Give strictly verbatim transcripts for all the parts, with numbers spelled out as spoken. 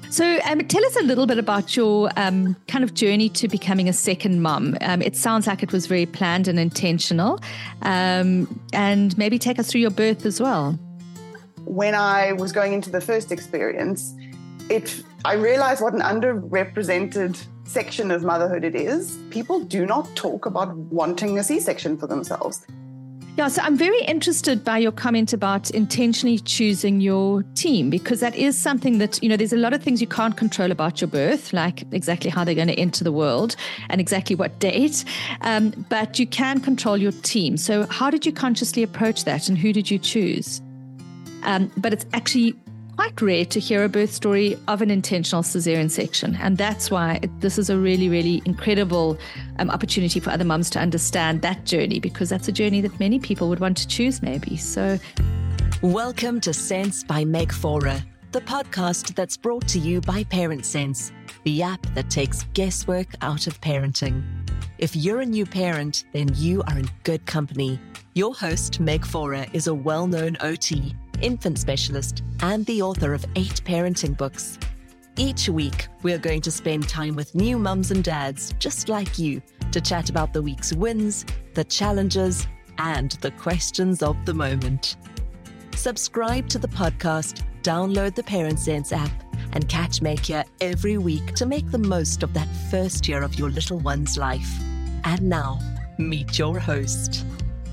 So um, tell us a little bit about your um, kind of journey to becoming a second mum. Um, it sounds like it was very planned and intentional. Um, and maybe take us through your birth as well. When I was going into the first experience, it I realized what an underrepresented section of motherhood it is. People do not talk about wanting a C-section for themselves. Yeah, so I'm very interested by your comment about intentionally choosing your team, because that is something that, you know, there's a lot of things you can't control about your birth, like exactly how they're going to enter the world and exactly what date, um, but you can control your team. So how did you consciously approach that and who did you choose? Um, but it's actually quite rare to hear a birth story of an intentional cesarean section. And that's why it, this is a really, really incredible um, opportunity for other mums to understand that journey, because that's a journey that many people would want to choose maybe. So, welcome to Sense by Meg Forer, the podcast that's brought to you by Parent Sense, the app that takes guesswork out of parenting. If you're a new parent, then you are in good company. Your host, Meg Forer, is a well-known O T, infant specialist, and the author of eight parenting books. Each week, we're going to spend time with new mums and dads just like you to chat about the week's wins, the challenges, and the questions of the moment. Subscribe to the podcast, download the Parent Sense app, and catch Meg here every week to make the most of that first year of your little one's life. And now, meet your host.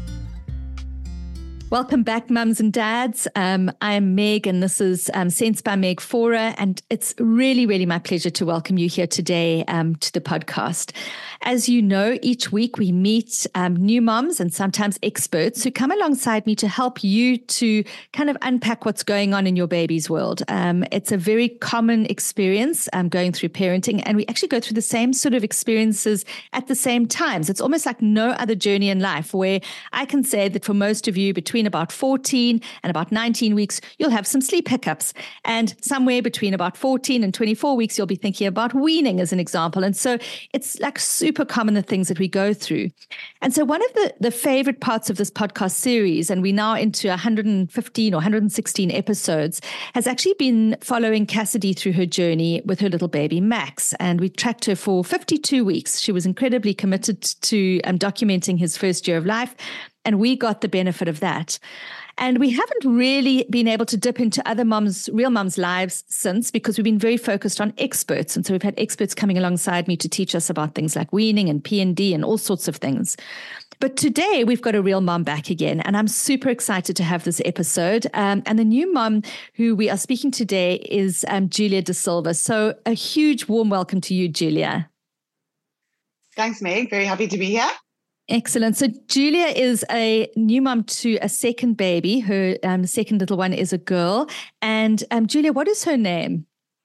Welcome back, mums and dads. Um, I'm Meg, and this is um, Sense by Meg Forer, and it's really, really my pleasure to welcome you here today um, to the podcast. As you know, each week we meet um, new mums and sometimes experts who come alongside me to help you to kind of unpack what's going on in your baby's world. Um, it's a very common experience um, going through parenting, and we actually go through the same sort of experiences at the same times. It's almost like no other journey in life, where I can say that for most of you, between about fourteen and about nineteen weeks, you'll have some sleep hiccups. And somewhere between about fourteen and twenty-four weeks, you'll be thinking about weaning as an example. And so it's like super common, the things that we go through. And so one of the, the favorite parts of this podcast series, and we're now into one hundred fifteen or one hundred sixteen episodes, has actually been following Cassidy through her journey with her little baby, Max. And we tracked her for fifty-two weeks. She was incredibly committed to um, documenting his first year of life. And we got the benefit of that. And we haven't really been able to dip into other mums, real mums' lives since, because we've been very focused on experts. And so we've had experts coming alongside me to teach us about things like weaning and P and D and all sorts of things. But today we've got a real mum back again, and I'm super excited to have this episode. Um, and the new mum who we are speaking today is um, Julia De Silva. So a huge warm welcome to you, Julia. Thanks, Meg. Very happy to be here. Excellent. So Julia is a new mum to a second baby. Her um, second little one is a girl. And um, Julia, what is her name?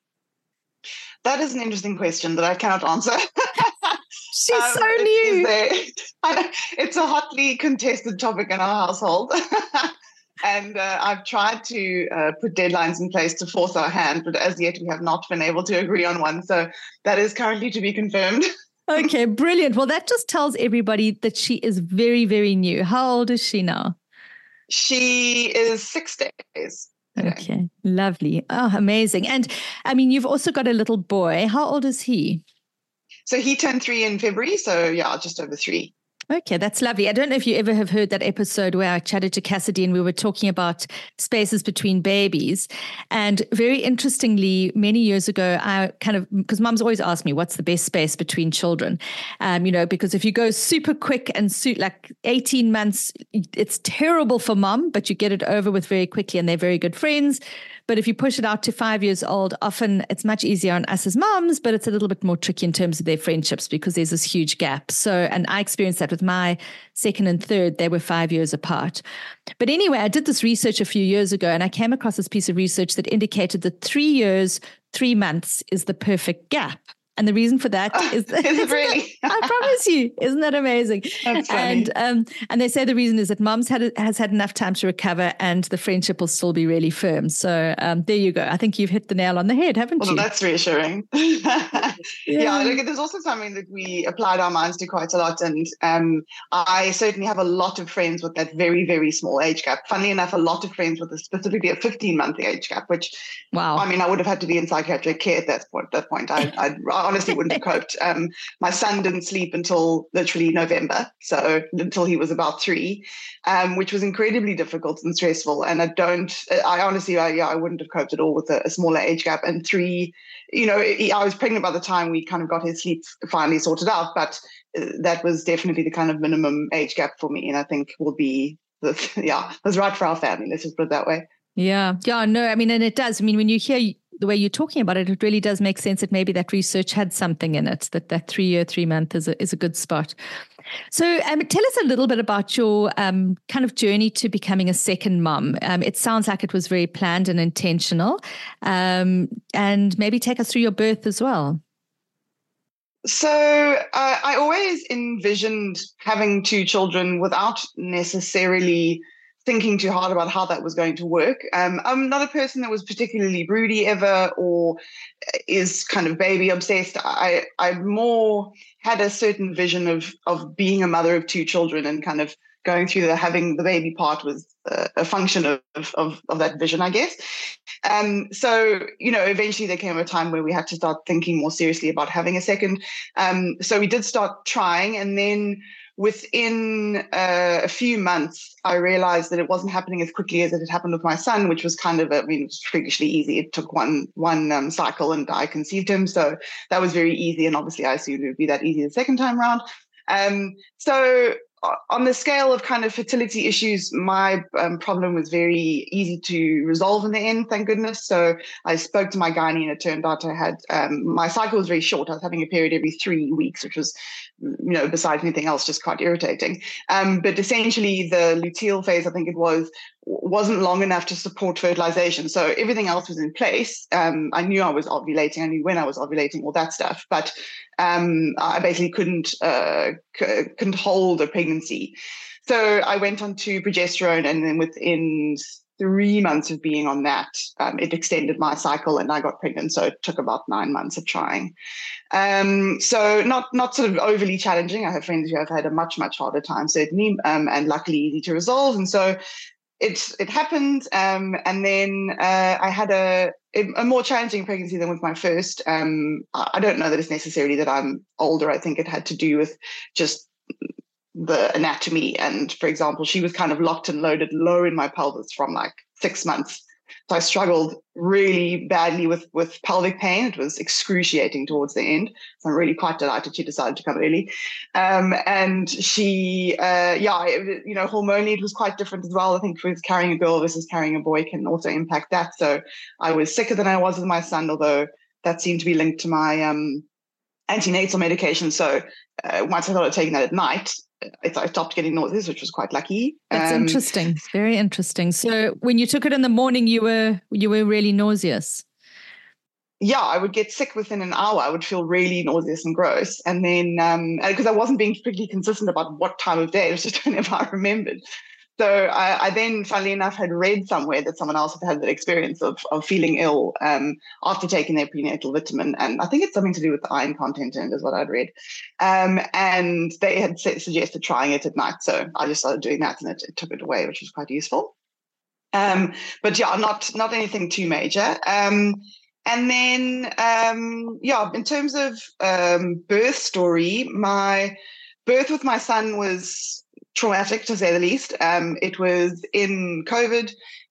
That is an interesting question that I cannot answer. She's um, so new. A, it's a hotly contested topic in our household. And uh, I've tried to uh, put deadlines in place to force our hand, but as yet we have not been able to agree on one. So that is currently to be confirmed. Okay, brilliant. Well, that just tells everybody that she is very, very new. How old is she now? She is six days. Today. Okay, lovely. Oh, amazing. And I mean, you've also got a little boy. How old is he? So he turned three in February. So yeah, just over three. Okay, that's lovely. I don't know if you ever have heard that episode where I chatted to Cassidy and we were talking about spaces between babies. And very interestingly, many years ago, I kind of, because mums always ask me, what's the best space between children? Um, you know, because if you go super quick and suit like eighteen months, it's terrible for mum, but you get it over with very quickly and they're very good friends. But if you push it out to five years old, often it's much easier on us as mums, but it's a little bit more tricky in terms of their friendships because there's this huge gap. So, and I experienced that with my second and third, they were five years apart. But anyway, I did this research a few years ago and I came across this piece of research that indicated that three years, three months is the perfect gap. And the reason for that is, is it really? That, I promise you, isn't that amazing? That's funny. And um, and they say the reason is that mom's had has had enough time to recover, and the friendship will still be really firm. So um, there you go. I think you've hit the nail on the head, haven't well, you? That's reassuring. yeah, yeah look, there's also something that we applied our minds to quite a lot, and um, I certainly have a lot of friends with that very, very small age gap. Funnily enough, a lot of friends with a, specifically a fifteen-month age gap, which, wow. I mean, I would have had to be in psychiatric care at that point. At that point, I, I honestly wouldn't have coped. Um, my son didn't sleep until literally November, so until he was about three, um, which was incredibly difficult and stressful. And I don't, I honestly, I, yeah, I wouldn't have coped at all with a, a smaller age gap. And three, you know, I was pregnant by the time we kind of got his sleep finally sorted out, but that was definitely the kind of minimum age gap for me. And I think will be, the, yeah, it was right for our family. Let's just put it that way. Yeah. Yeah. No, I mean, and it does. I mean, when you hear the way you're talking about it, it really does make sense that maybe that research had something in it, that that three year, three month is a, is a good spot. So um, tell us a little bit about your um, kind of journey to becoming a second mum. Um, it sounds like it was very planned and intentional, um, and maybe take us through your birth as well. So uh, I always envisioned having two children without necessarily thinking too hard about how that was going to work. Um, I'm not a person that was particularly broody ever or is kind of baby obsessed. I I more had a certain vision of of being a mother of two children, and kind of going through the having the baby part was a, a function of, of of that vision, I guess. Um, so, you know, eventually there came a time where we had to start thinking more seriously about having a second. Um, so we did start trying, and then within uh, a few months, I realized that it wasn't happening as quickly as it had happened with my son, which was kind of, a, I mean, it was freakishly easy. It took one one um, cycle and I conceived him. So that was very easy. And obviously I assumed it would be that easy the second time around. Um, so on the scale of kind of fertility issues, my um, problem was very easy to resolve in the end, thank goodness. So I spoke to my gynae, and it turned out I had, um, my cycle was very short. I was having a period every three weeks, which was, you know, besides anything else, just quite irritating. Um, but essentially the luteal phase, I think it was, wasn't long enough to support fertilization. So everything else was in place. Um, I knew I was ovulating. I knew when I was ovulating, all that stuff. But um, I basically couldn't uh, c- couldn't hold a pregnancy. So I went on to progesterone, and then within three months of being on that, um, it extended my cycle and I got pregnant. So it took about nine months of trying. Um, so not not sort of overly challenging. I have friends who have had a much, much harder time, certainly, um, and luckily easy to resolve. And so It it happened, um, and then uh, I had a a more challenging pregnancy than with my first. Um, I don't know that it's necessarily that I'm older. I think it had to do with just the anatomy. And for example, she was kind of locked and loaded low in my pelvis from like six months. So I struggled really badly with, with pelvic pain. It was excruciating towards the end. So I'm really quite delighted she decided to come early. Um, and she, uh, yeah, it, you know, hormonally it was quite different as well. I think with carrying a girl versus carrying a boy can also impact that. So I was sicker than I was with my son, although that seemed to be linked to my um, antenatal medication. So uh, once I started taking that at night, I stopped getting nauseous, which was quite lucky. That's um, interesting. Very interesting. So when you took it in the morning, you were you were really nauseous. Yeah, I would get sick within an hour. I would feel really nauseous and gross. And then, um, because I wasn't being particularly consistent about what time of day, it was just whenever I remembered. So I, I then, funnily enough, had read somewhere that someone else had had that experience of, of feeling ill um, after taking their prenatal vitamin. And I think it's something to do with the iron content in it is what I'd read. Um, and they had suggested trying it at night. So I just started doing that, and it, it took it away, which was quite useful. Um, but yeah, not, not anything too major. Um, and then, um, yeah, in terms of um, birth story, my birth with my son was traumatic, to say the least. Um, it was in COVID.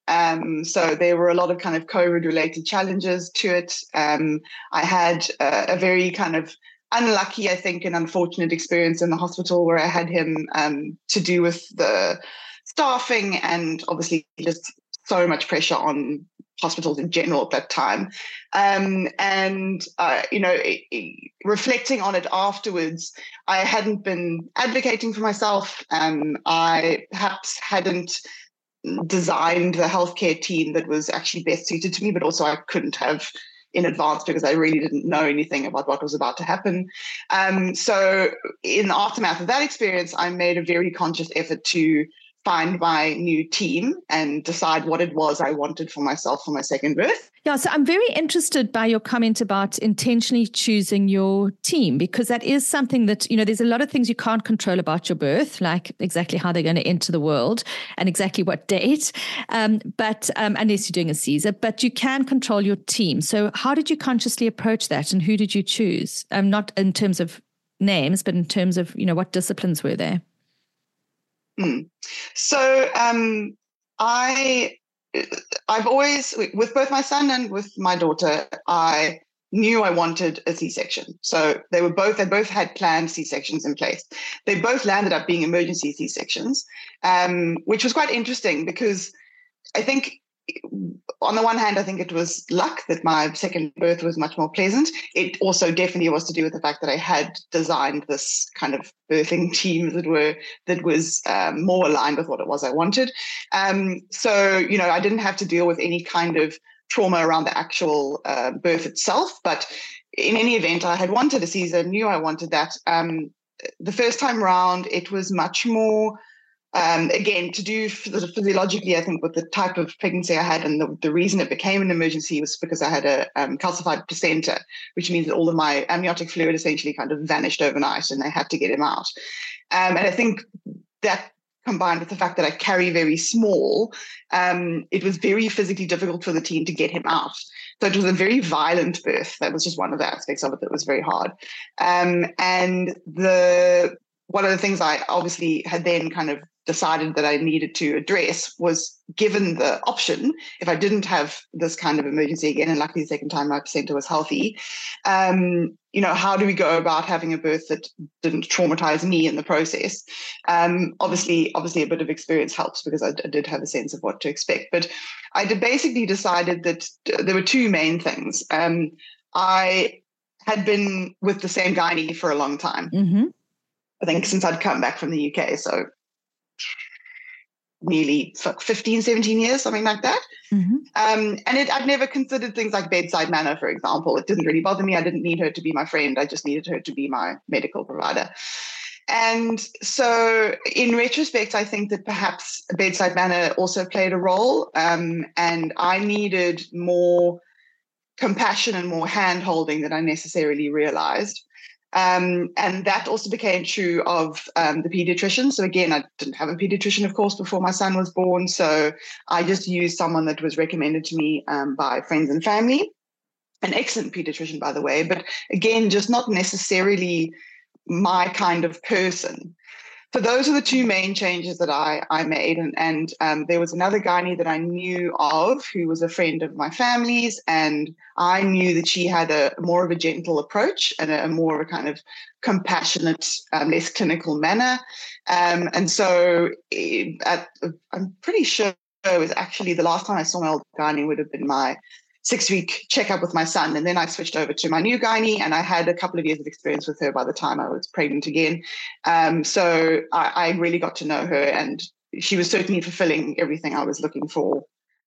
Um, so there were a lot of kind of COVID-related challenges to it. Um, I had uh, a very kind of unlucky, I think, and unfortunate experience in the hospital where I had him um, to do with the staffing and obviously just so much pressure on hospitals in general at that time. Um, and, uh, you know, it, it, reflecting on it afterwards, I hadn't been advocating for myself. Um, I perhaps hadn't designed the healthcare team that was actually best suited to me, but also I couldn't have in advance because I really didn't know anything about what was about to happen. Um, so in the aftermath of that experience, I made a very conscious effort to find my new team and decide what it was I wanted for myself for my second birth. Yeah, so I'm very interested by your comment about intentionally choosing your team, because that is something that, you know, there's a lot of things you can't control about your birth, like exactly how they're going to enter the world and exactly what date, um, but um, unless you're doing a Caesar, but you can control your team. So how did you consciously approach that, and who did you choose? Um, not in terms of names, but in terms of, you know, what disciplines were there? Mm. So um, I, I've always, with both my son and with my daughter, I knew I wanted a C-section. So they were both, they both had planned C-sections in place. They both landed up being emergency C-sections, um, which was quite interesting because I think on the one hand, I think it was luck that my second birth was much more pleasant. It also definitely was to do with the fact that I had designed this kind of birthing team, as it were, that was um, more aligned with what it was I wanted. Um, so, you know, I didn't have to deal with any kind of trauma around the actual uh, birth itself. But in any event, I had wanted a Caesar, knew I wanted that. Um, the first time round, it was much more Um, again, to do physiologically, I think with the type of pregnancy I had, and the, the reason it became an emergency was because I had a um, calcified placenta, which means that all of my amniotic fluid essentially kind of vanished overnight and they had to get him out. Um, and I think that combined with the fact that I carry very small, um, it was very physically difficult for the team to get him out. So it was a very violent birth. That was just one of the aspects of it that was very hard. Um, and the one of the things I obviously had then kind of decided that I needed to address was, given the option, if I didn't have this kind of emergency again, and luckily the second time my placenta was healthy, um, you know, how do we go about having a birth that didn't traumatize me in the process? Um, obviously, obviously a bit of experience helps because I, I did have a sense of what to expect. But I did basically decided that there were two main things. Um, I had been with the same gynae for a long time. Mm-hmm. I think since I'd come back from the U K, so nearly fifteen, seventeen years, something like that. Mm-hmm. Um, and it, I'd never considered things like bedside manner, for example. It didn't really bother me. I didn't need her to be my friend. I just needed her to be my medical provider. And so in retrospect, I think that perhaps bedside manner also played a role. Um, and I needed more compassion and more hand-holding than I necessarily realized. Um, and that also became true of um, the pediatrician. So again, I didn't have a pediatrician, of course, before my son was born. So I just used someone that was recommended to me um, by friends and family. An excellent pediatrician, by the way, but again, just not necessarily my kind of person. So those are the two main changes that I, I made. And, and um, there was another gynae that I knew of who was a friend of my family's, and I knew that she had a more of a gentle approach and a, a more of a kind of compassionate, um, less clinical manner. Um, and so it, at, I'm pretty sure it was actually the last time I saw my old gynae would have been my six-week checkup with my son. And then I switched over to my new gynae, and I had a couple of years of experience with her by the time I was pregnant again. Um, so I, I really got to know her, and she was certainly fulfilling everything I was looking for.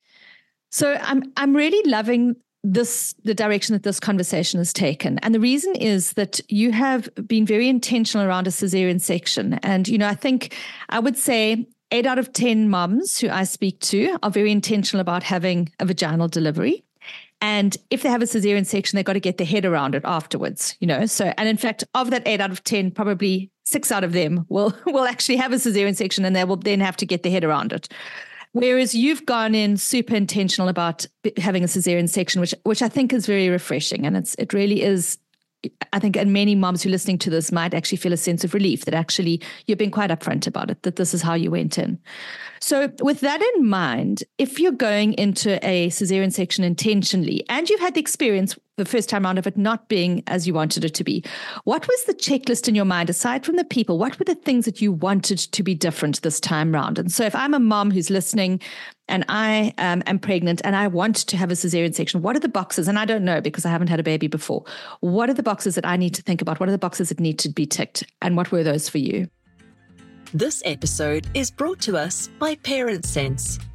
So I'm I'm really loving this, the direction that this conversation has taken. And the reason is that you have been very intentional around a cesarean section. And, you know, I think I would say eight out of ten moms who I speak to are very intentional about having a vaginal delivery. And if they have a cesarean section, they've got to get their head around it afterwards, you know. So, and in fact, of that eight out of ten, probably six out of them will, will actually have a cesarean section, and they will then have to get their head around it. Whereas you've gone in super intentional about having a cesarean section, which which I think is very refreshing. And it's it really is. I think, and many moms who are listening to this might actually feel a sense of relief that actually you've been quite upfront about it, that this is how you went in. So with that in mind, if you're going into a cesarean section intentionally, and you've had the experience the first time around of it not being as you wanted it to be, what was the checklist in your mind, aside from the people? What were the things that you wanted to be different this time around? And so if I'm a mom who's listening and I um, am pregnant and I want to have a cesarean section, what are the boxes? And I don't know because I haven't had a baby before. What are the boxes that I need to think about? What are the boxes that need to be ticked? And what were those for you? This episode is brought to us by Parent Sense.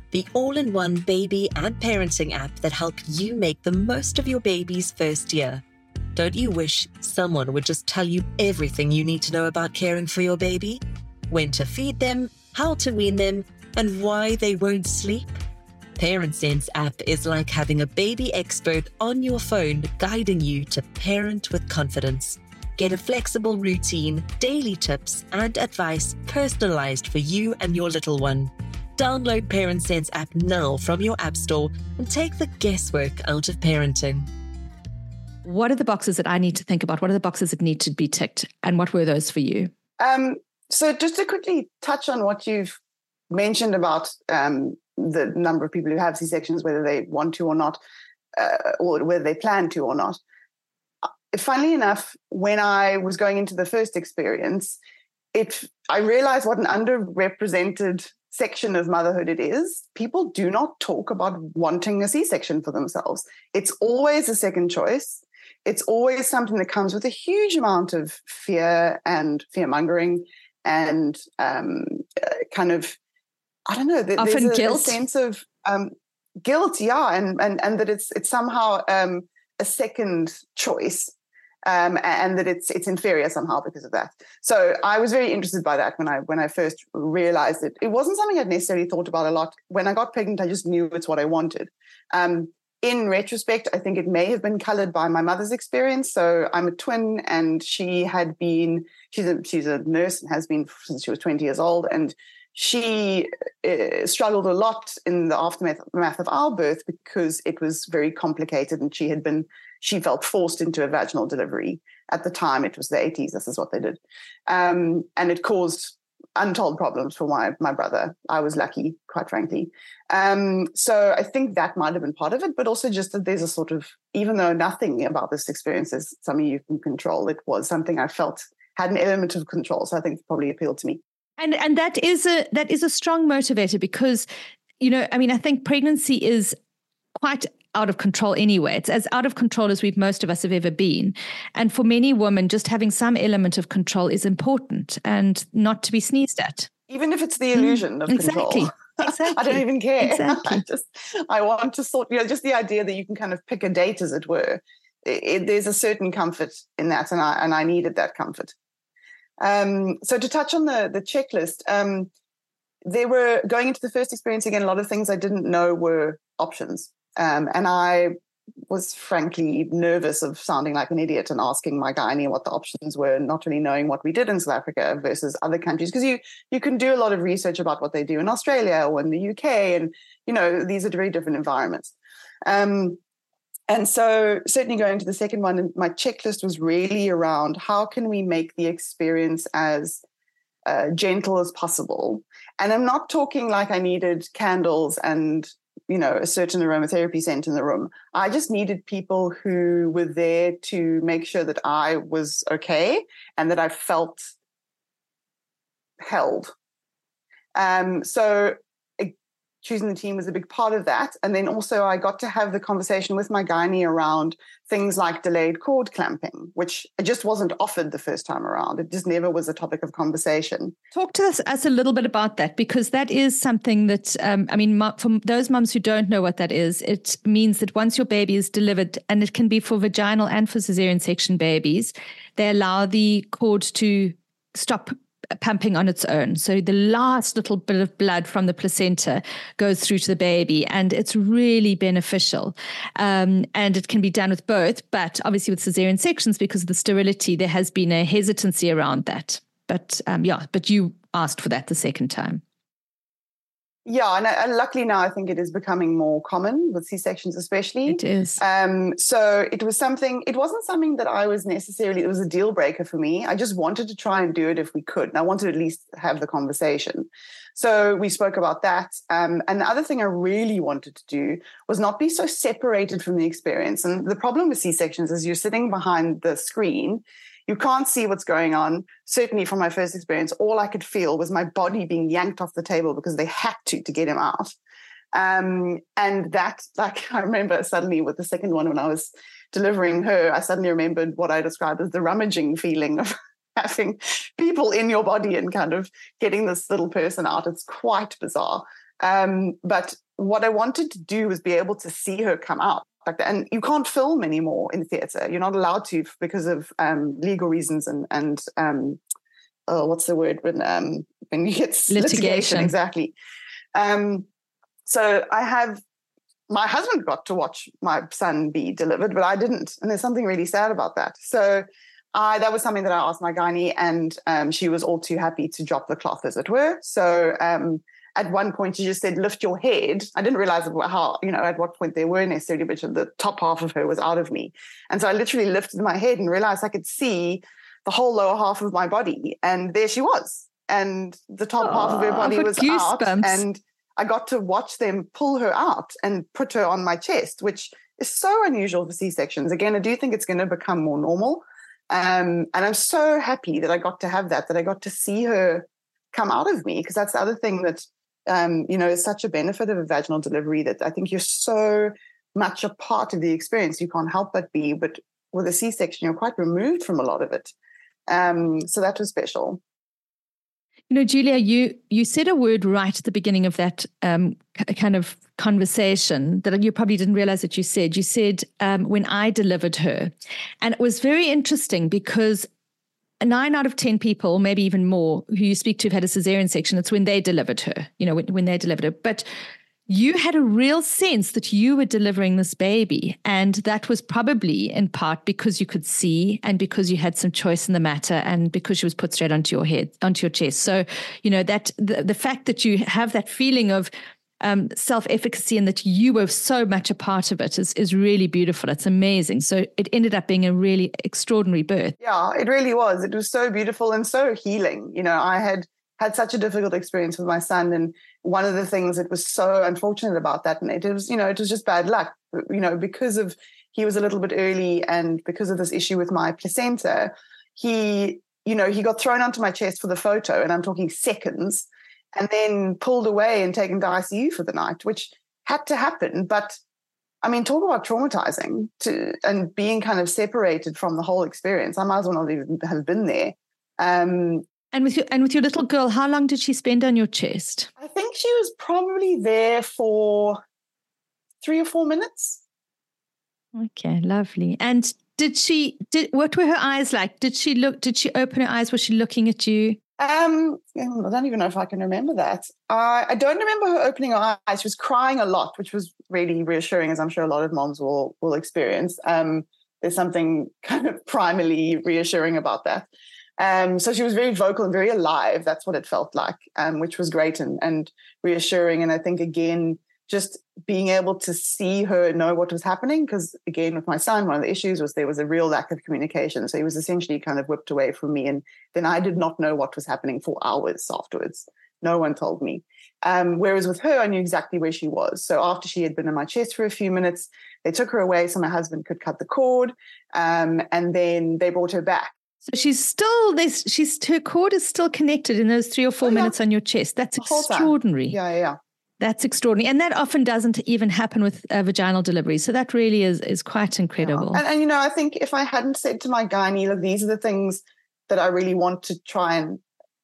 the all-in-one baby and parenting app that helps you make the most of your baby's first year. Don't you wish someone would just tell you everything you need to know about caring for your baby? When to feed them, how to wean them, and why they won't sleep? ParentSense app is like having a baby expert on your phone guiding you to parent with confidence. Get a flexible routine, daily tips, and advice personalized for you and your little one. Download ParentSense app now from your app store and take the guesswork out of parenting. What are the boxes that I need to think about? What are the boxes that need to be ticked? And what were those for you? Um, so just to quickly touch on what you've mentioned about um, the number of people who have C-sections, whether they want to or not, uh, or whether they plan to or not. Funnily enough, when I was going into the first experience, it I realized what an underrepresented section of motherhood it is. People do not talk about wanting a C-section for themselves. It's always a second choice. It's always something that comes with a huge amount of fear and fear-mongering and um, uh, kind of, I don't know, th- often there's a, guilt. a sense of um, guilt, yeah, and and and that it's it's somehow um, a second choice. Um, and that it's it's inferior somehow because of that. So I was very interested by that when I when I first realized it. It wasn't something I'd necessarily thought about a lot. When I got pregnant, I just knew it's what I wanted. Um, in retrospect, I think it may have been colored by my mother's experience. So I'm a twin, and she had been she's a she's a nurse and has been since she was twenty years old, and she uh, struggled a lot in the aftermath of our birth because it was very complicated, and she had been. She felt forced into a vaginal delivery. At the time, it was the eighties. This is what they did. Um, and it caused untold problems for my, my brother. I was lucky, quite frankly. Um, so I think that might have been part of it, but also just that there's a sort of, even though nothing about this experience is something you can control, it was something I felt had an element of control. So I think it probably appealed to me. And and that is a that is a strong motivator because, you know, I mean, I think pregnancy is quite out of control anyway. It's as out of control as we've most of us have ever been. And for many women, just having some element of control is important and not to be sneezed at. Even if it's the illusion mm, of exactly. control. Exactly. I don't even care. Exactly. I just, I want to sort, you know, just the idea that you can kind of pick a date, as it were. It, it, there's a certain comfort in that, and I and I needed that comfort. Um, so to touch on the the checklist, um, there were, going into the first experience again, a lot of things I didn't know were options. Um, and I was frankly nervous of sounding like an idiot and asking my gynae what the options were, not really knowing what we did in South Africa versus other countries. Because you you can do a lot of research about what they do in Australia or in the U K. And, you know, these are very different environments. Um, and so certainly going to the second one, my checklist was really around how can we make the experience as uh, gentle as possible. And I'm not talking like I needed candles and you know, a certain aromatherapy scent in the room. I just needed people who were there to make sure that I was okay and that I felt held. Um, so uh, choosing the team was a big part of that. And then also I got to have the conversation with my gynae around things like delayed cord clamping, which just wasn't offered the first time around. It just never was a topic of conversation. Talk to us, us a little bit about that, because that is something that, um, I mean, for those mums who don't know what that is, it means that once your baby is delivered, and it can be for vaginal and for cesarean section babies, they allow the cord to stop pumping on its own. So the last little bit of blood from the placenta goes through to the baby, and it's really beneficial. Um, and it can be done with both, but obviously with cesarean sections, because of the sterility, there has been a hesitancy around that. But um, yeah, but you asked for that the second time. Yeah, and, and luckily now I think it is becoming more common with C-sections especially. It is. Um, so it was something, it wasn't something that I was necessarily, it was a deal breaker for me. I just wanted to try and do it if we could. And I wanted to at least have the conversation. So we spoke about that. Um, and the other thing I really wanted to do was not be so separated from the experience. And the problem with C-sections is you're sitting behind the screen. You can't see what's going on. Certainly from my first experience, all I could feel was my body being yanked off the table because they had to to get him out. Um, and that, like, I remember suddenly with the second one when I was delivering her, I suddenly remembered what I described as the rummaging feeling of having people in your body and kind of getting this little person out. It's quite bizarre. Um, but what I wanted to do was be able to see her come out like that. And you can't film anymore in theatre. You're not allowed to because of um, legal reasons and, and um, oh, what's the word when, um, when you get litigation. litigation exactly. Um, so I have, my husband got to watch my son be delivered, but I didn't. And there's something really sad about that. So I, that was something that I asked my gynae, and um, she was all too happy to drop the cloth, as it were. So um, at one point, she just said, lift your head. I didn't realize how, you know, at what point they were necessarily, but the top half of her was out of me. And so I literally lifted my head and realized I could see the whole lower half of my body. And there she was. And the top oh, half of her body was out. And I got to watch them pull her out and put her on my chest, which is so unusual for C-sections. Again, I do think it's going to become more normal. Um, and I'm so happy that I got to have that, that I got to see her come out of me, because that's the other thing that, um, you know, is such a benefit of a vaginal delivery, that I think you're so much a part of the experience. You can't help but be, but with a C-section, you're quite removed from a lot of it. Um, so that was special. You know, Julia, you you said a word right at the beginning of that um, kind of conversation that you probably didn't realize that you said. You said, um, when I delivered her. And it was very interesting because nine out of ten people, maybe even more, who you speak to have had a cesarean section, it's when they delivered her, you know, when, when they delivered her. But you had a real sense that you were delivering this baby. And that was probably in part because you could see and because you had some choice in the matter and because she was put straight onto your head, onto your chest. So, you know, that the, the fact that you have that feeling of um, self-efficacy and that you were so much a part of it is, is really beautiful. It's amazing. So it ended up being a really extraordinary birth. Yeah, it really was. It was so beautiful and so healing. You know, I had had such a difficult experience with my son. And one of the things that was so unfortunate about that, and it was, you know, it was just bad luck, you know, because of, he was a little bit early and because of this issue with my placenta, he, you know, he got thrown onto my chest for the photo, and I'm talking seconds, and then pulled away and taken to I C U for the night, which had to happen. But I mean, talk about traumatizing to, and being kind of separated from the whole experience. I might as well not even have been there. Um, And with your and with your little girl, how long did she spend on your chest? I think she was probably there for three or four minutes. Okay, lovely. And did she did what were her eyes like? Did she look? Did she open her eyes? Was she looking at you? Um, I don't even know if I can remember that. I I don't remember her opening her eyes. She was crying a lot, which was really reassuring, as I'm sure a lot of moms will will experience. Um, there's something kind of primarily reassuring about that. Um, so she was very vocal and very alive. That's what it felt like, um, which was great and, and reassuring. And I think, again, just being able to see her know what was happening, because, again, with my son, one of the issues was there was a real lack of communication. So he was essentially kind of whipped away from me. And then I did not know what was happening for hours afterwards. No one told me. Um, whereas with her, I knew exactly where she was. So after she had been in my chest for a few minutes, they took her away so my husband could cut the cord, um, and then they brought her back. So she's still this. She's her cord is still connected in those three or four oh, yeah. minutes on your chest. That's extraordinary. Yeah, yeah, that's extraordinary, and that often doesn't even happen with uh, vaginal delivery. So that really is is quite incredible. Yeah. And, and you know, I think if I hadn't said to my gynae, look, these are the things that I really want to try and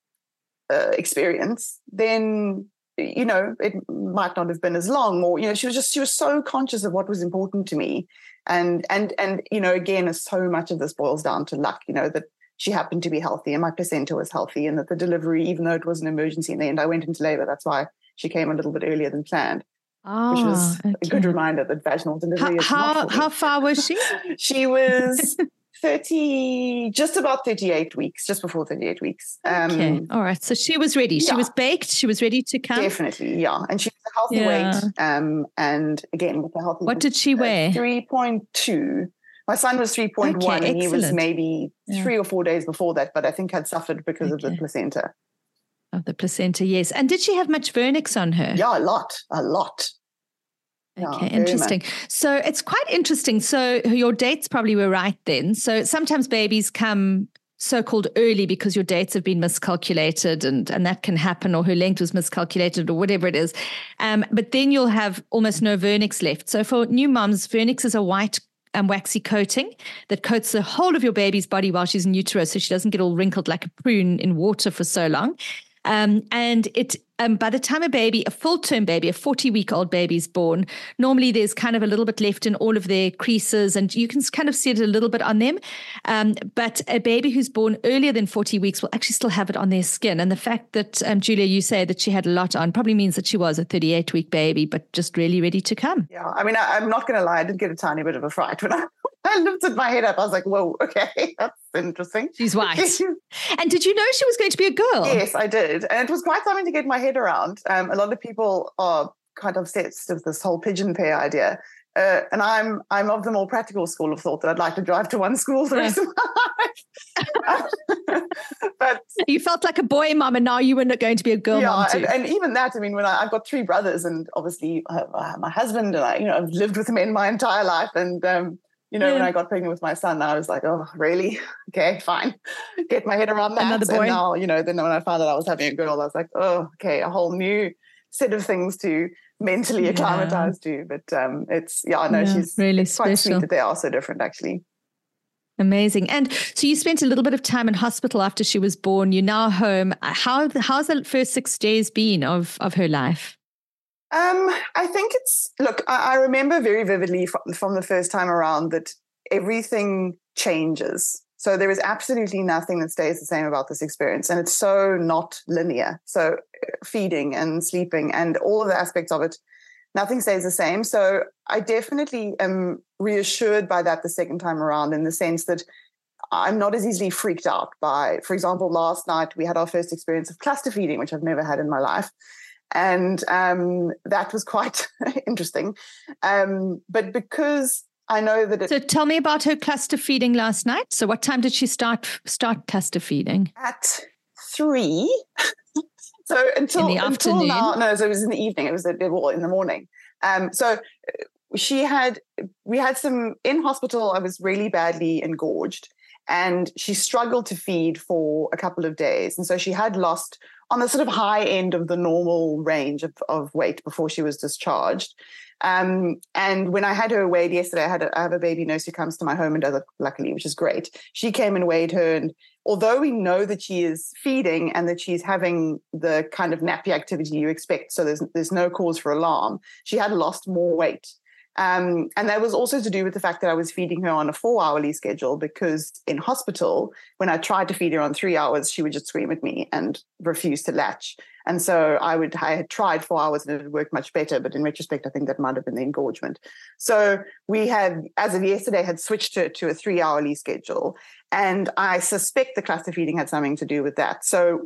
uh, experience, then you know it might not have been as long. Or you know, she was just she was so conscious of what was important to me. And, and, and, you know, again, so much of this boils down to luck, you know, that she happened to be healthy and my placenta was healthy, and that the delivery, even though it was an emergency in the end, I went into labor. That's why she came a little bit earlier than planned, oh, which was okay. a good reminder that vaginal delivery how, is not How, how far was she? She was thirty, just about thirty-eight weeks, just before thirty-eight weeks. Um, okay, all right. So she was ready. She yeah. was baked. She was ready to come. Definitely, yeah. And she was a healthy yeah. weight. Um, and again, with a healthy. What did she weigh? Uh, three point two. My son was three point one, okay, and he was maybe yeah. three or four days before that, but I think had suffered because okay. of the placenta. Of the placenta, yes. And did she have much vernix on her? Yeah, a lot, a lot. Okay, yeah, interesting. So it's quite interesting. So your dates probably were right then. So sometimes babies come so-called early because your dates have been miscalculated, and, and that can happen, or her length was miscalculated or whatever it is. Um, but then you'll have almost no vernix left. So for new moms, vernix is a white um, waxy coating that coats the whole of your baby's body while she's in utero, so she doesn't get all wrinkled like a prune in water for so long. Um, and it um, by the time a baby, a full-term baby, a forty-week-old baby is born, normally there's kind of a little bit left in all of their creases, and you can kind of see it a little bit on them. Um, but a baby who's born earlier than forty weeks will actually still have it on their skin. And the fact that, um, Julia, you say that she had a lot on probably means that she was a thirty-eight-week baby, but just really ready to come. Yeah, I mean, I, I'm not going to lie, I did get a tiny bit of a fright when I, I lifted my head up. I was like, whoa, okay, that's interesting. She's white. And did you know she was going to be a girl? Yes, I did. And it was quite something to get my head around. Um, a lot of people are kind of obsessed with this whole pigeon pair idea. Uh, and I'm I'm of the more practical school of thought that I'd like to drive to one school for the rest of my life. But you felt like a boy mom, and now you were going to be a girl yeah, mom too. And, and even that, I mean, when I, I've got three brothers, and obviously uh, my husband, and I, you know, I've lived with him in my entire life. And um, you know, yeah. when I got pregnant with my son, I was like, oh, really? Okay, fine. Get my head around that. Another boy. And now, you know, then when I found out I was having a girl, I was like, oh, okay, a whole new set of things to mentally acclimatized yeah. to. But um, it's, yeah, I know yeah, she's really it's quite special. Sweet that they are so different, actually. Amazing. And so you spent a little bit of time in hospital after she was born. You're now home. How how's the first six days been of, of her life? Um, I think it's, look, I, I remember very vividly from, from the first time around that everything changes. So there is absolutely nothing that stays the same about this experience. And it's so not linear. So feeding and sleeping and all of the aspects of it, nothing stays the same. So I definitely am reassured by that the second time around, in the sense that I'm not as easily freaked out by, for example, last night we had our first experience of cluster feeding, which I've never had in my life. And um, that was quite interesting. Um, but because I know that it, so tell me about her cluster feeding last night. So what time did she start start cluster feeding? At three. So until, in the until afternoon? now, no, so it was in the evening. It was in the morning. Um, so she had, we had some, in hospital, I was really badly engorged, and she struggled to feed for a couple of days. And so she had lost on the sort of high end of the normal range of, of weight before she was discharged. Um, and when I had her weighed yesterday, I had a, I have a baby nurse who comes to my home and does it, luckily, which is great. She came and weighed her, and although we know that she is feeding and that she's having the kind of nappy activity you expect, so there's there's no cause for alarm, she had lost more weight. Um, and that was also to do with the fact that I was feeding her on a four-hourly schedule, because in hospital, when I tried to feed her on three hours, she would just scream at me and refuse to latch. And so I would, I had tried four hours and it had worked much better. But in retrospect, I think that might have been the engorgement. So we had, as of yesterday, had switched her to a three-hourly schedule. And I suspect the cluster feeding had something to do with that. So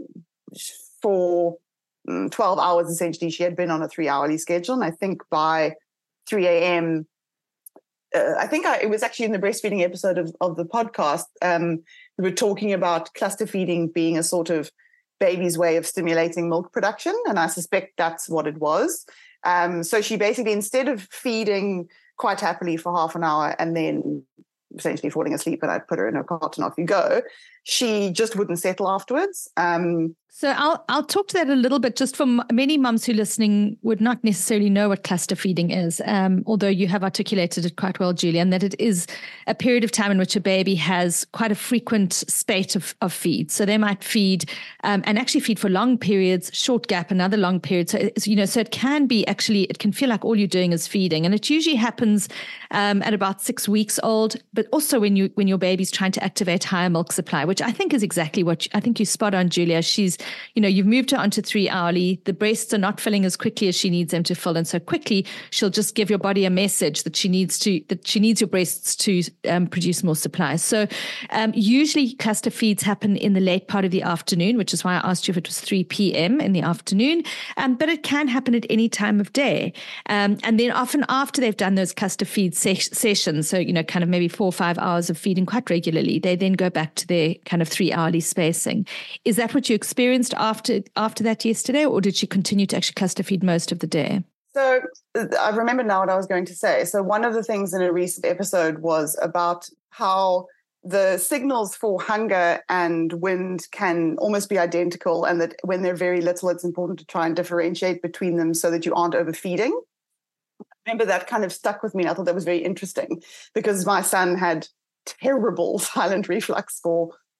for twelve hours, essentially, she had been on a three-hourly schedule. And I think by three a.m., uh, I think I, it was actually in the breastfeeding episode of, of the podcast, um, we were talking about cluster feeding being a sort of baby's way of stimulating milk production. And I suspect that's what it was. Um, so she basically, instead of feeding quite happily for half an hour and then essentially falling asleep and I'd put her in her cot and off you go, she just wouldn't settle afterwards. Um, so I'll I'll talk to that a little bit, just for many mums who are listening would not necessarily know what cluster feeding is, um, although you have articulated it quite well, Julia, and that it is a period of time in which a baby has quite a frequent spate of, of feed. So they might feed um, and actually feed for long periods, short gap, another long period. So, it's, you know, so it can be actually, it can feel like all you're doing is feeding. And it usually happens um, at about six weeks old, but also when you when your baby's trying to activate higher milk supply, which I think is exactly what, you, I think you spot on, Julia. She's, you know, you've moved her onto three hourly. The breasts are not filling as quickly as she needs them to fill. And so quickly, she'll just give your body a message that she needs to, that she needs your breasts to um, produce more supply. So um, usually cluster feeds happen in the late part of the afternoon, which is why I asked you if it was three p.m. in the afternoon. Um, but it can happen at any time of day. Um, and then often after they've done those cluster feed ses- sessions, so, you know, kind of maybe four or five hours of feeding quite regularly, they then go back to their kind of three hourly spacing. Is that what you experienced after after that yesterday, or did she continue to actually cluster feed most of the day? So I remember now what I was going to say. So one of the things in a recent episode was about how the signals for hunger and wind can almost be identical, and that when they're very little, it's important to try and differentiate between them so that you aren't overfeeding. I remember that kind of stuck with me. I thought that was very interesting because my son had terrible silent reflux for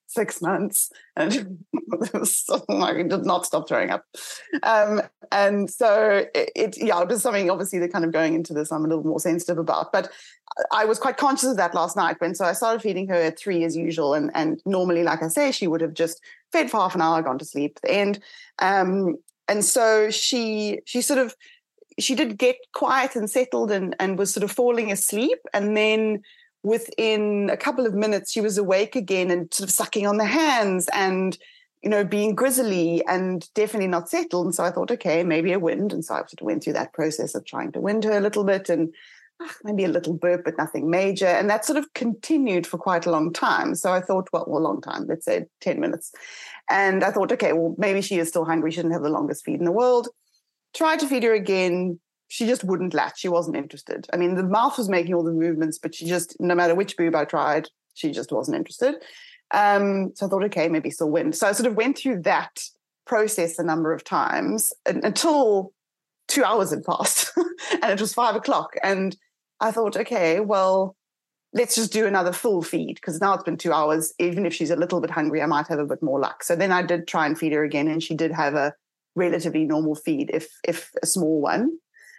six months. And it was so, I did not stop throwing up. Um, and so it, it, yeah, it was something obviously that kind of going into this I'm a little more sensitive about. But I was quite conscious of that last night when, so I started feeding her at three as usual. And, and normally, like I say, she would have just fed for half an hour, gone to sleep at the end. Um, and so she, she sort of, she did get quiet and settled and, and was sort of falling asleep. And then within a couple of minutes, she was awake again and sort of sucking on the hands and, you know, being grizzly and definitely not settled. And so I thought, okay, maybe a wind. And so I sort of went through that process of trying to wind her a little bit and ah, maybe a little burp, but nothing major. And that sort of continued for quite a long time. So I thought, well, well a long time, let's say ten minutes. And I thought, okay, well, maybe she is still hungry. She didn't have the longest feed in the world. Tried to feed her again. She just wouldn't latch. She wasn't interested. I mean, the mouth was making all the movements, but she just, no matter which boob I tried, she just wasn't interested. Um, so I thought, okay, maybe still wind. So I sort of went through that process a number of times until two hours had passed and it was five o'clock. And I thought, okay, well, let's just do another full feed because now it's been two hours. Even if she's a little bit hungry, I might have a bit more luck. So then I did try and feed her again, and she did have a relatively normal feed, if if a small one.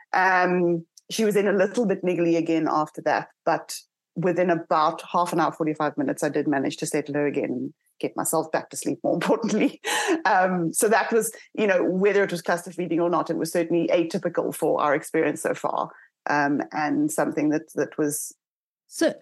Um, she was in a little bit niggly again after that, but within about half an hour, forty-five minutes, I did manage to settle her again and get myself back to sleep, more importantly. Um, so that was, you know, whether it was cluster feeding or not, it was certainly atypical for our experience so far, um, and something that that was... So,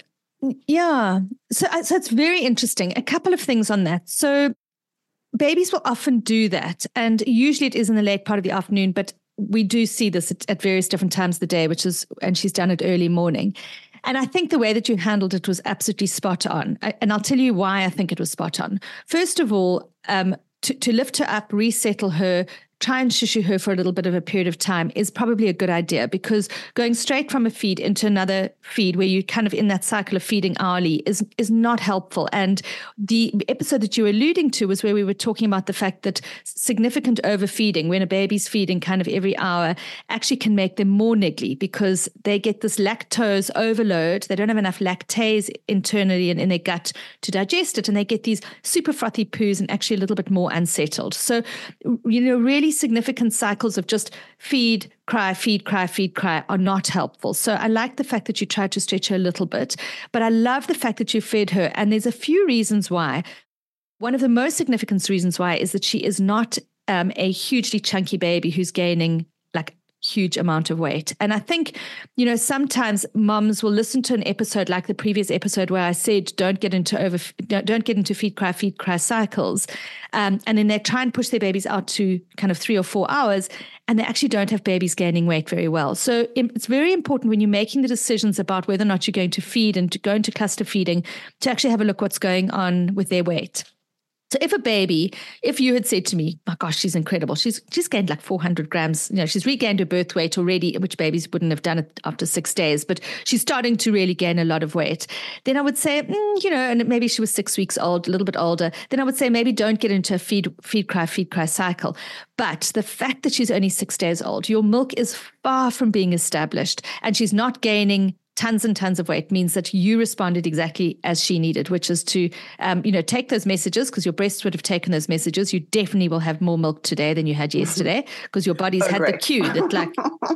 yeah, so, so it's very interesting. A couple of things on that. So babies will often do that, and usually it is in the late part of the afternoon, but we do see this at, at various different times of the day, which is, and she's done it early morning. And I think the way that you handled it was absolutely spot on. I, and I'll tell you why I think it was spot on. First of all, um, to, to lift her up, resettle her, try and shushu her for a little bit of a period of time is probably a good idea, because going straight from a feed into another feed where you're kind of in that cycle of feeding hourly is, is not helpful. And the episode that you were alluding to was where we were talking about the fact that significant overfeeding, when a baby's feeding kind of every hour, actually can make them more niggly because they get this lactose overload. They don't have enough lactase internally and in their gut to digest it. And they get these super frothy poos and actually a little bit more unsettled. So, you know, really significant cycles of just feed, cry, feed, cry, feed, cry are not helpful. So I like the fact that you tried to stretch her a little bit, but I love the fact that you fed her. And there's a few reasons why. One of the most significant reasons why is that she is not um, a hugely chunky baby who's gaining like huge amount of weight. And I think, you know, sometimes moms will listen to an episode like the previous episode where I said, don't get into over, don't get into feed, cry, feed, cry cycles. Um, and then they try and push their babies out to kind of three or four hours, and they actually don't have babies gaining weight very well. So it's very important when you're making the decisions about whether or not you're going to feed and to go into cluster feeding to actually have a look what's going on with their weight. So if a baby, if you had said to me, oh gosh, she's incredible. She's she's gained like four hundred grams. You know, she's regained her birth weight already, which babies wouldn't have done it after six days, but she's starting to really gain a lot of weight. Then I would say, mm, you know, and maybe she was six weeks old, a little bit older. Then I would say maybe don't get into a feed, feed, cry, feed, cry cycle. But the fact that she's only six days old, your milk is far from being established, and she's not gaining tons and tons of weight means that you responded exactly as she needed, which is to, um, you know, take those messages, because your breasts would have taken those messages. You definitely will have more milk today than you had yesterday, because your body's oh, had great. the cue that like,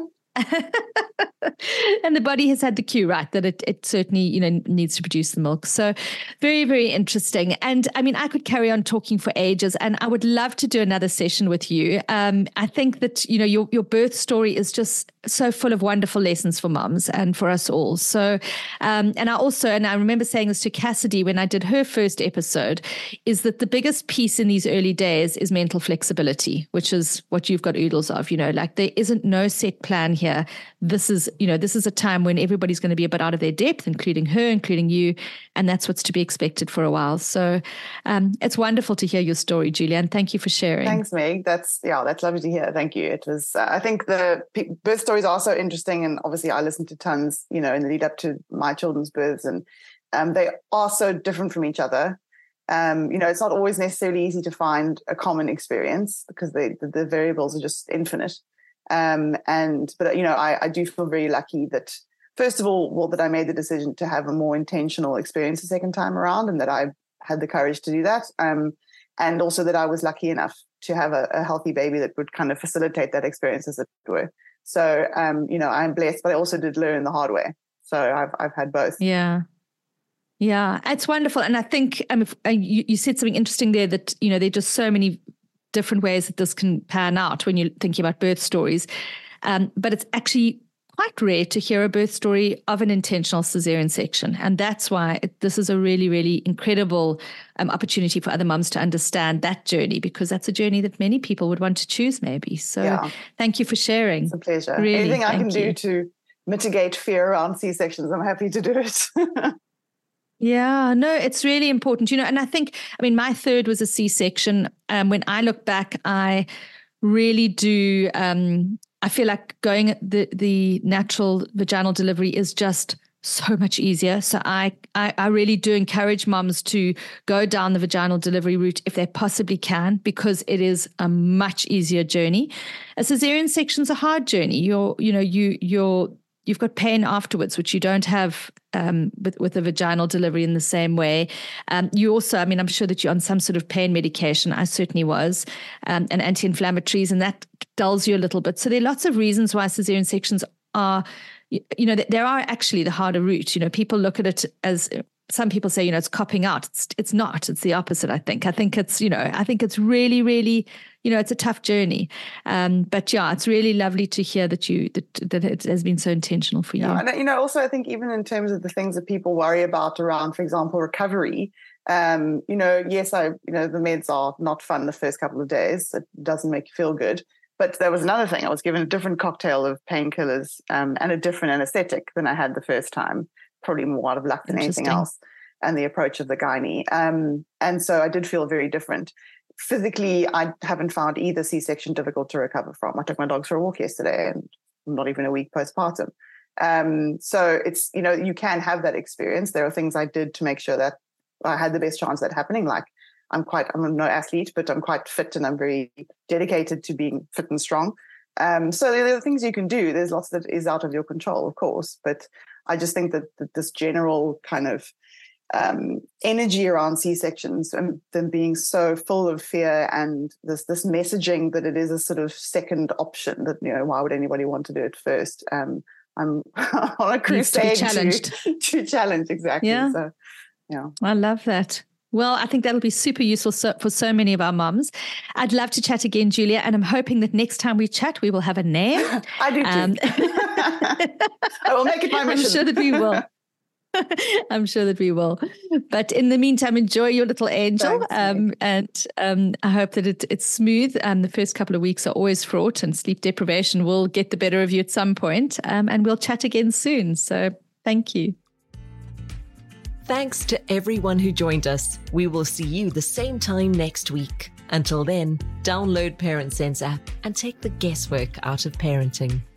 and the body has had the cue, right, that it, it certainly, you know, needs to produce the milk. So very, very interesting. And I mean, I could carry on talking for ages, and I would love to do another session with you. Um, I think that, you know, your, your birth story is just so full of wonderful lessons for moms and for us all. So, um, and I also, and I remember saying this to Cassidy when I did her first episode, is that the biggest piece in these early days is mental flexibility, which is what you've got oodles of, you know, like there isn't no set plan here. This is, you know, this is a time when everybody's going to be a bit out of their depth, including her, including you. And that's what's to be expected for a while. So um, it's wonderful to hear your story, Julia. And thank you for sharing. Thanks, Meg. That's, yeah, that's lovely to hear. Thank you. It was, uh, I think the birth stories are so interesting. And obviously I listened to tons, you know, in the lead up to my children's births, and um, they are so different from each other. Um, you know, it's not always necessarily easy to find a common experience because they, the, the variables are just infinite. Um, and, but, you know, I, I do feel very lucky that, first of all, well, that I made the decision to have a more intentional experience the second time around, and that I had the courage to do that. Um, and also that I was lucky enough to have a, a healthy baby that would kind of facilitate that experience, as it were. So, um, you know, I'm blessed, but I also did learn the hard way. So I've I've had both. Yeah. Yeah, it's wonderful. And I think um, if, uh, you, you said something interesting there that, you know, there are just so many different ways that this can pan out when you're thinking about birth stories. Um, but it's actually quite rare to hear a birth story of an intentional cesarean section. And that's why it, this is a really, really incredible um, opportunity for other mums to understand that journey, because that's a journey that many people would want to choose maybe. So yeah. Thank you for sharing. It's a pleasure. Really, anything I can you. do to mitigate fear around C-sections, I'm happy to do it. Yeah, no, it's really important, you know, and I think, I mean, my third was a C-section. Um, when I look back, I really do, um, I feel like going the, the natural vaginal delivery is just so much easier. So I, I, I really do encourage mums to go down the vaginal delivery route if they possibly can, because it is a much easier journey. A cesarean section's a hard journey. You're, you know, you, you're, You've got pain afterwards, which you don't have um, with, with a vaginal delivery in the same way. Um, you also, I mean, I'm sure that you're on some sort of pain medication. I certainly was, um, and anti-inflammatories, and that dulls you a little bit. So there are lots of reasons why cesarean sections are, you know, there are actually the harder route. You know, people look at it as, some people say, you know, it's copping out. It's, it's not. It's the opposite, I think. I think it's, you know, I think it's really, really, you know, it's a tough journey. Um, but yeah, it's really lovely to hear that you, that, that it has been so intentional for you. Yeah, and, you know, also I think even in terms of the things that people worry about around, for example, recovery, um, you know, yes, I, you know, the meds are not fun the first couple of days. It doesn't make you feel good. But there was another thing. I was given a different cocktail of painkillers um, and a different anesthetic than I had the first time. Probably more out of luck than anything else, and the approach of the gynae. Um, and so I did feel very different. Physically, I haven't found either C-section difficult to recover from. I took my dogs for a walk yesterday and not even a week postpartum. Um, so it's, you know, you can have that experience. There are things I did to make sure that I had the best chance of that happening. Like I'm quite, I'm no athlete, but I'm quite fit and I'm very dedicated to being fit and strong. Um, so there are things you can do. There's lots that is out of your control, of course, but I just think that, that this general kind of um, energy around C-sections and them being so full of fear and this this messaging that it is a sort of second option, that, you know, why would anybody want to do it first? Um, I'm on a crusade to, to, to challenge, exactly. Yeah. So, yeah. I love that. Well, I think that'll be super useful so, for so many of our mums. I'd love to chat again, Julia, and I'm hoping that next time we chat, we will have a name. I do too. Um, I will make it my mission. I'm sure that we will. I'm sure that we will. But in the meantime, enjoy your little angel. Thanks, um, and um, I hope that it, it's smooth. Um, the first couple of weeks are always fraught, and sleep deprivation will get the better of you at some point. Um, and we'll chat again soon. So thank you. Thanks to everyone who joined us. We will see you the same time next week. Until then, download Parent Sense app and take the guesswork out of parenting.